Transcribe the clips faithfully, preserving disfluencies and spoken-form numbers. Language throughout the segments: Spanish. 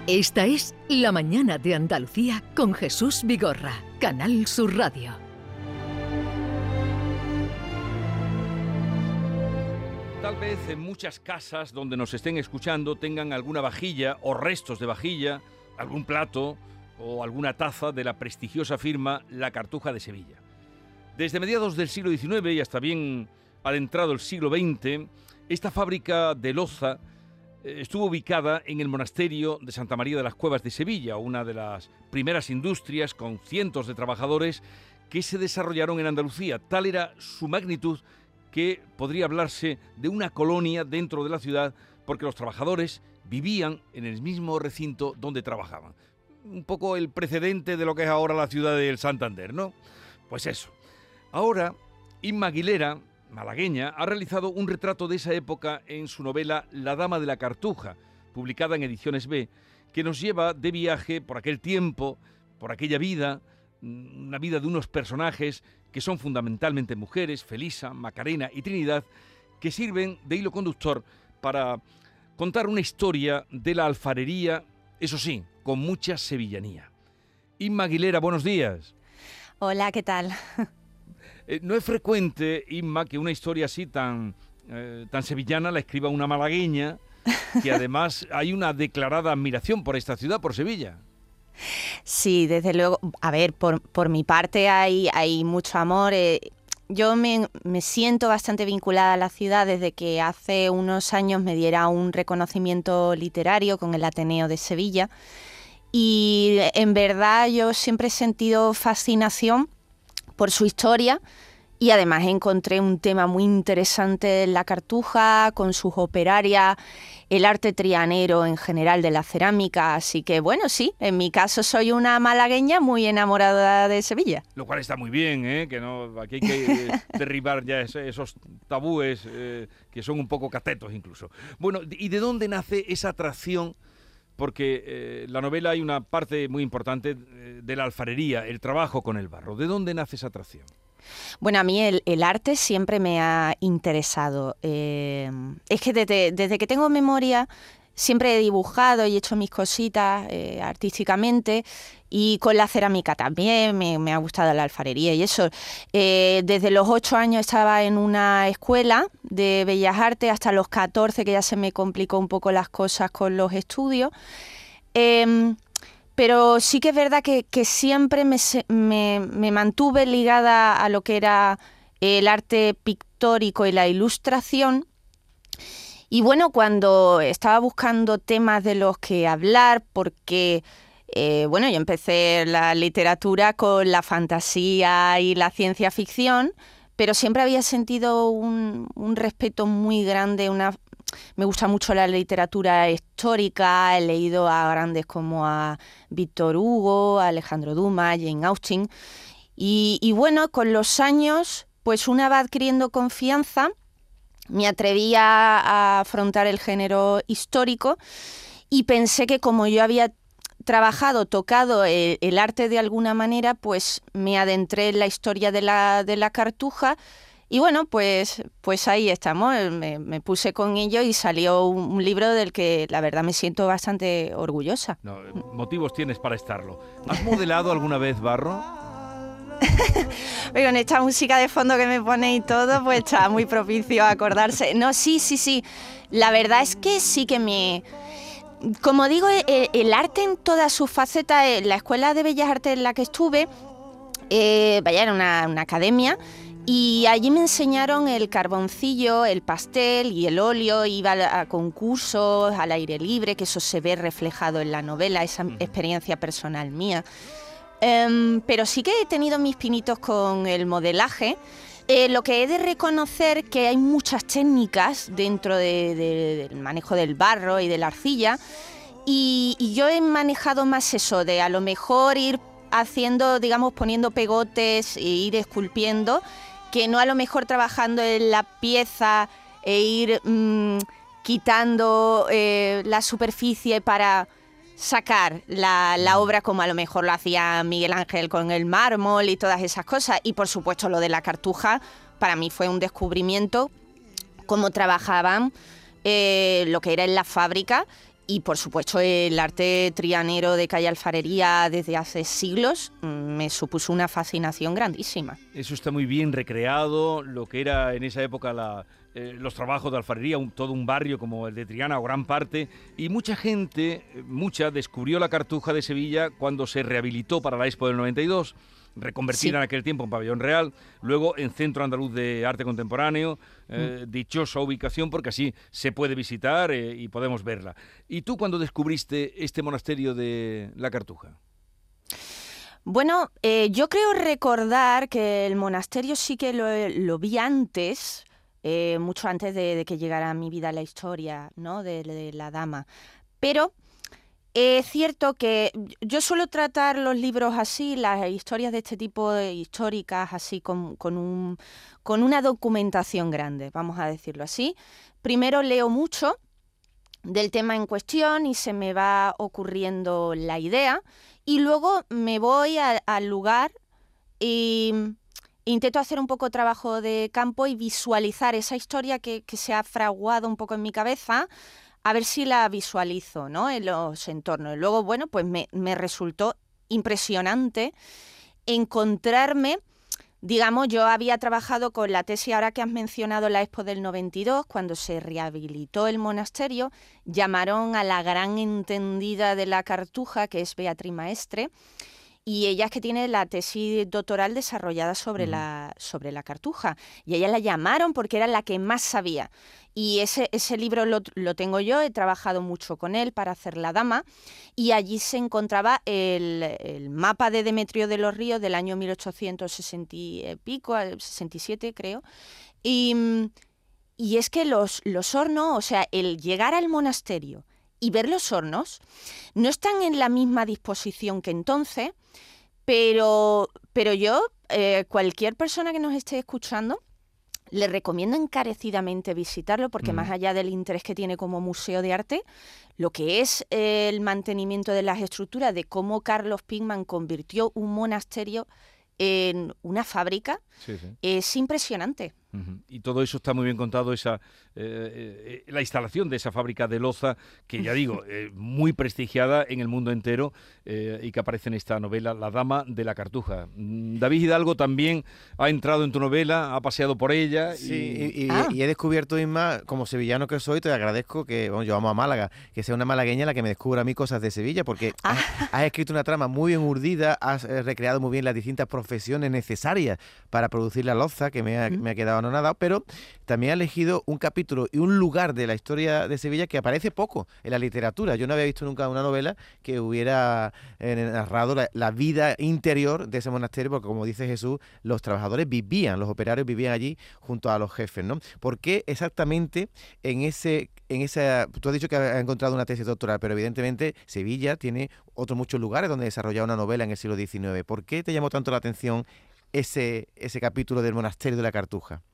Esta es La Mañana de Andalucía con Jesús Vigorra, Canal Sur Radio. Tal vez en muchas casas donde nos estén escuchando tengan alguna vajilla o restos de vajilla, algún plato o alguna taza de la prestigiosa firma La Cartuja de Sevilla. Desde mediados del siglo diecinueve y hasta bien adentrado el siglo veinte, esta fábrica de loza estuvo ubicada en el monasterio de Santa María de las Cuevas de Sevilla, una de las primeras industrias con cientos de trabajadores que se desarrollaron en Andalucía. Tal era su magnitud que podría hablarse de una colonia dentro de la ciudad, porque los trabajadores vivían en el mismo recinto donde trabajaban. Un poco el precedente de lo que es ahora la ciudad del Santander, ¿no? Pues eso. Ahora, Inma Aguilera, malagueña, ha realizado un retrato de esa época en su novela La Dama de la Cartuja, publicada en Ediciones B, que nos lleva de viaje por aquel tiempo, por aquella vida, una vida de unos personajes que son fundamentalmente mujeres, Felisa, Macarena y Trinidad, que sirven de hilo conductor para contar una historia de la alfarería, eso sí, con mucha sevillanía. Inma Aguilera, buenos días. Hola, ¿qué tal? Eh, no es frecuente, Inma, que una historia así tan, eh, tan sevillana la escriba una malagueña, que además hay una declarada admiración por esta ciudad, por Sevilla. Sí, desde luego. A ver, por, por mi parte hay, hay mucho amor. Eh, yo me, me siento bastante vinculada a la ciudad desde que hace unos años me diera un reconocimiento literario con el Ateneo de Sevilla. Y en verdad yo siempre he sentido fascinación por su historia, y además encontré un tema muy interesante en la Cartuja, con sus operarias, el arte trianero en general de la cerámica. Así que bueno, sí, en mi caso soy una malagueña muy enamorada de Sevilla. Lo cual está muy bien, ¿eh? Que no, aquí hay que eh, derribar ya ese, esos tabúes eh, que son un poco catetos incluso. Bueno, ¿y de dónde nace esa atracción? Porque eh, la novela hay una parte muy importante eh, de la alfarería, el trabajo con el barro. ¿De dónde nace esa atracción? Bueno, a mí el, el arte siempre me ha interesado. Eh, es que desde, desde que tengo memoria siempre he dibujado y he hecho mis cositas eh, artísticamente, y con la cerámica también me, me ha gustado la alfarería y eso. Eh, desde los ocho años estaba en una escuela de Bellas Artes hasta los catorce, que ya se me complicó un poco las cosas con los estudios. Eh, pero sí que es verdad que, que siempre me, me, me mantuve ligada a lo que era el arte pictórico y la ilustración. Y bueno, cuando estaba buscando temas de los que hablar, porque eh, bueno, yo empecé la literatura con la fantasía y la ciencia ficción, pero siempre había sentido un, un respeto muy grande, una, me gusta mucho la literatura histórica, he leído a grandes como a Víctor Hugo, a Alejandro Dumas, Jane Austen, y, y bueno, con los años, pues una va adquiriendo confianza. Me atreví a afrontar el género histórico y pensé que como yo había trabajado, tocado el, el arte de alguna manera, pues me adentré en la historia de la, de la Cartuja y bueno, pues, pues ahí estamos, me, me puse con ello y salió un, un libro del que la verdad me siento bastante orgullosa. No, motivos tienes para estarlo. ¿Has modelado alguna vez barro? Pero con esta música de fondo que me pone y todo, pues está muy propicio a acordarse. No, sí, sí, sí. La verdad es que sí que me... Como digo, el, el arte en todas sus facetas, en la Escuela de Bellas Artes en la que estuve, eh, vaya, era una, una academia, y allí me enseñaron el carboncillo, el pastel y el óleo. Iba a concursos al aire libre, que eso se ve reflejado en la novela, esa experiencia personal mía. Um, pero sí que he tenido mis pinitos con el modelaje. Eh, lo que he de reconocer que hay muchas técnicas dentro de, de, del manejo del barro y de la arcilla, y, y yo he manejado más eso, de a lo mejor ir haciendo, digamos, poniendo pegotes e ir esculpiendo, que no a lo mejor trabajando en la pieza e ir mmm, quitando eh, la superficie para sacar la, la obra como a lo mejor lo hacía Miguel Ángel con el mármol y todas esas cosas. Y por supuesto lo de la Cartuja para mí fue un descubrimiento, cómo trabajaban eh, lo que era en la fábrica Y por supuesto el arte trianero de calle Alfarería desde hace siglos me supuso una fascinación grandísima. Eso está muy bien recreado, lo que era en esa época la, eh, los trabajos de alfarería, un, todo un barrio como el de Triana o gran parte, y mucha gente, mucha, descubrió la Cartuja de Sevilla cuando se rehabilitó para la Expo del noventa y dos, reconvertida sí. en aquel tiempo en Pabellón Real, luego en Centro Andaluz de Arte Contemporáneo, eh, mm. dichosa ubicación porque así se puede visitar eh, y podemos verla. ¿Y tú cuándo descubriste este monasterio de la Cartuja? Bueno, eh, yo creo recordar que el monasterio sí que lo, lo vi antes, eh, mucho antes de, de que llegara a mi vida la historia, ¿no? de, de la dama, pero... Es cierto que yo suelo tratar los libros así, las historias de este tipo de históricas, así con, con, un, con una documentación grande, vamos a decirlo así. Primero leo mucho del tema en cuestión y se me va ocurriendo la idea y luego me voy a, al lugar y intento hacer un poco de trabajo de campo y visualizar esa historia que, que se ha fraguado un poco en mi cabeza, a ver si la visualizo, ¿no? En los entornos. Luego, bueno, pues me, me resultó impresionante encontrarme, digamos, yo había trabajado con la tesis, ahora que has mencionado la Expo del noventa y dos, cuando se rehabilitó el monasterio, llamaron a la gran entendida de la Cartuja, que es Beatriz Maestre, y ella es que tiene la tesis doctoral desarrollada sobre, uh-huh. la, sobre la Cartuja. Y ella la llamaron porque era la que más sabía. Y ese, ese libro lo, lo tengo yo, he trabajado mucho con él para hacer La Dama, y allí se encontraba el, el mapa de Demetrio de los Ríos del año mil ochocientos sesenta y pico, sesenta y siete creo. Y, y es que los, los hornos, o sea, el llegar al monasterio y ver los hornos, no están en la misma disposición que entonces, pero, pero yo, eh, cualquier persona que nos esté escuchando, le recomiendo encarecidamente visitarlo porque mm. más allá del interés que tiene como museo de arte, lo que es eh, el mantenimiento de las estructuras, de cómo Carlos Pigman convirtió un monasterio en una fábrica, sí, sí. es impresionante. Uh-huh. Y todo eso está muy bien contado, esa eh, eh, la instalación de esa fábrica de loza, que ya digo, eh, muy prestigiada en el mundo entero eh, y que aparece en esta novela, La Dama de la Cartuja. David Hidalgo también ha entrado en tu novela, ha paseado por ella. Sí, y, y, ah. y he descubierto, Isma, como sevillano que soy, te agradezco que, bueno, yo amo a Málaga, que sea una malagueña la que me descubra a mí cosas de Sevilla, porque ah. has, has escrito una trama muy bien urdida, has eh, recreado muy bien las distintas profesiones necesarias para producir la loza, que me ha, uh-huh. me ha quedado anonadado, pero también ha elegido un capítulo y un lugar de la historia de Sevilla que aparece poco en la literatura. Yo no había visto nunca una novela que hubiera eh, narrado la, la vida interior de ese monasterio, porque como dice Jesús, los trabajadores vivían, los operarios vivían allí junto a los jefes, ¿no? ¿Por qué exactamente en ese, en esa, tú has dicho que has encontrado una tesis doctoral, pero evidentemente Sevilla tiene otros muchos lugares donde desarrollar una novela en el siglo diecinueve. ¿Por qué te llamó tanto la atención ese, ese capítulo del monasterio de la Cartuja?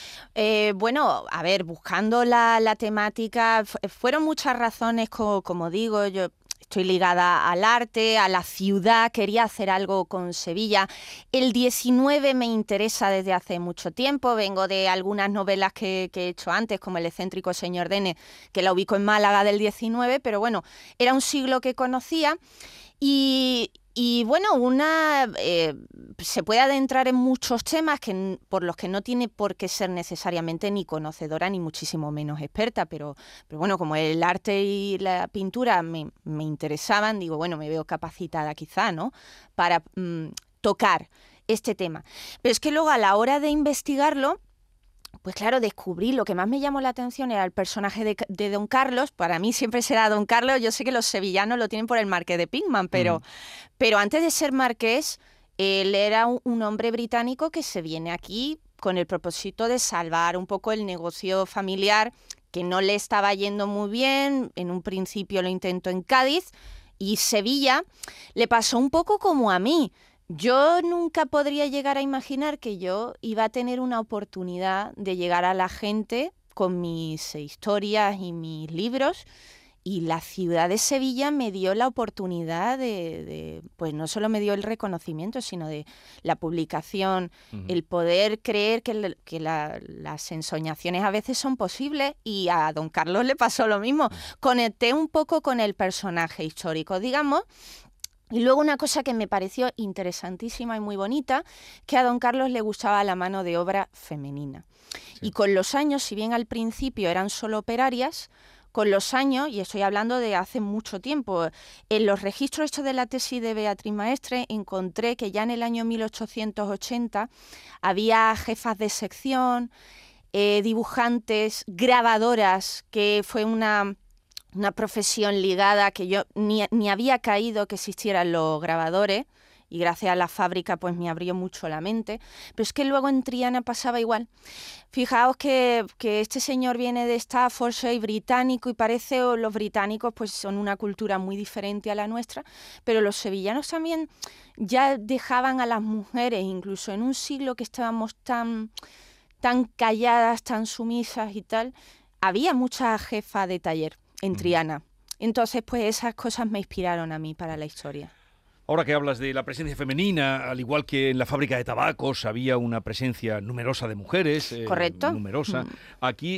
Eh, bueno, a ver, buscando la, la temática, f- fueron muchas razones, como, como digo, yo estoy ligada al arte, a la ciudad, quería hacer algo con Sevilla. El diecinueve me interesa desde hace mucho tiempo, vengo de algunas novelas que, que he hecho antes, como El excéntrico señor Dene, que la ubico en Málaga del diecinueve, pero bueno, era un siglo que conocía y... Y bueno, una eh, se puede adentrar en muchos temas que, por los que no tiene por qué ser necesariamente ni conocedora ni muchísimo menos experta, pero, pero bueno, como el arte y la pintura me, me interesaban, digo, bueno, me veo capacitada quizá, ¿no?, para mm, tocar este tema. Pero es que luego a la hora de investigarlo, pues claro, descubrí, lo que más me llamó la atención era el personaje de, de Don Carlos. Para mí siempre será Don Carlos. Yo sé que los sevillanos lo tienen por el Marqués de Pigman, pero, mm. pero antes de ser marqués, él era un, un hombre británico que se viene aquí con el propósito de salvar un poco el negocio familiar, que no le estaba yendo muy bien. En un principio lo intentó en Cádiz, y Sevilla le pasó un poco como a mí. Yo nunca podría llegar a imaginar que yo iba a tener una oportunidad de llegar a la gente con mis historias y mis libros y la ciudad de Sevilla me dio la oportunidad de, de, pues no solo me dio el reconocimiento, sino de la publicación, uh-huh. el poder creer que, que la, las ensoñaciones a veces son posibles, y a don Carlos le pasó lo mismo. Uh-huh. Conecté un poco con el personaje histórico, digamos. Y luego una cosa que me pareció interesantísima y muy bonita, que a don Carlos le gustaba la mano de obra femenina. Sí. Y con los años, si bien al principio eran solo operarias, con los años, y estoy hablando de hace mucho tiempo, en los registros estos de la tesis de Beatriz Maestre encontré que ya en el año mil ochocientos ochenta había jefas de sección, eh, dibujantes, grabadoras, que fue una... una profesión ligada que yo ni, ni había caído que existieran los grabadores, y gracias a la fábrica pues me abrió mucho la mente. Pero es que luego en Triana pasaba igual. Fijaos que, que este señor viene de Staffordshire, británico, y parece que los británicos pues son una cultura muy diferente a la nuestra, pero los sevillanos también ya dejaban a las mujeres, incluso en un siglo que estábamos tan, tan calladas, tan sumisas y tal, había mucha jefa de taller en Triana. Entonces, pues esas cosas me inspiraron a mí para la historia. Ahora que hablas de la presencia femenina, al igual que en la fábrica de tabacos había una presencia numerosa de mujeres. Correcto. Eh, numerosa. Mm. Aquí